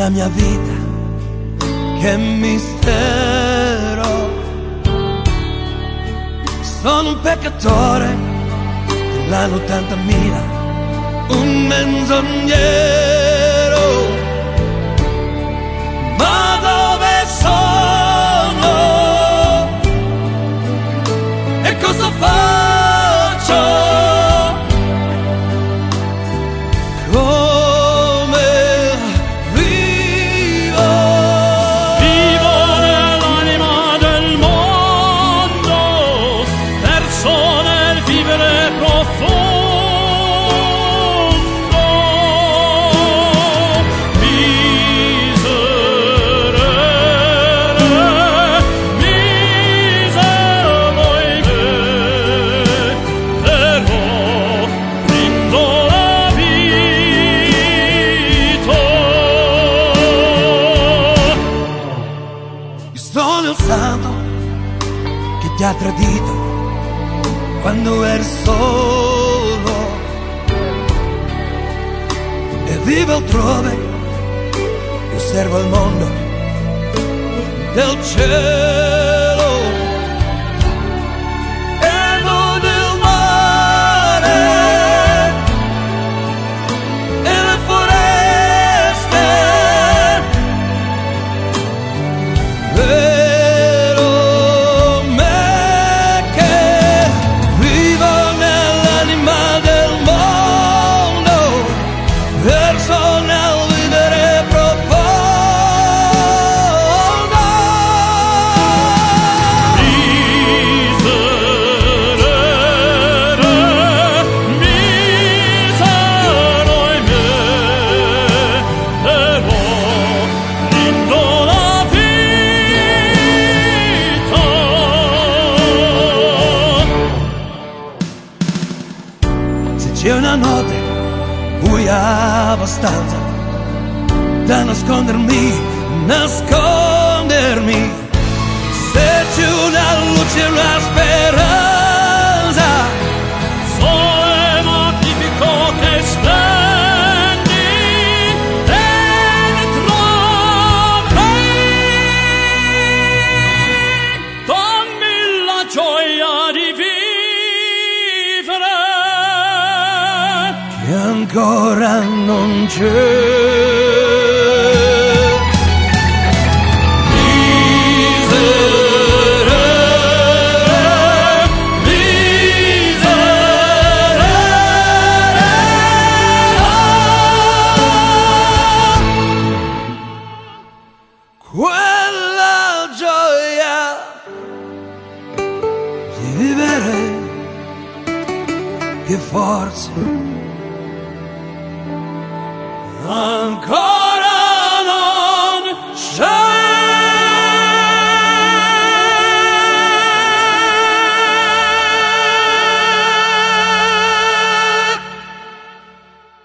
la mia vita, che mistero. Sono un peccatore dell'anno 80.000, un menzognero. Ma dove sono? E cosa faccio? Come vivo? Vivo nell'anima del mondo, perso nel vivere profondo. Sono il santo che ti ha tradito quando eri solo e vivo altrove. Io servo al mondo del cielo e non del mare e le foreste. Vero me che vivo nell'anima del mondo, verso nel vivere profondo. Misero in me, però lindo la vita. Se c'è una notte buia abbastanza da nascondermi, se c'è una luce, una speranza, Sole magnifico che splendi dentro me, dammi la gioia di vivere. che ancora non c'è. Quella gioia di vivere che forse ancora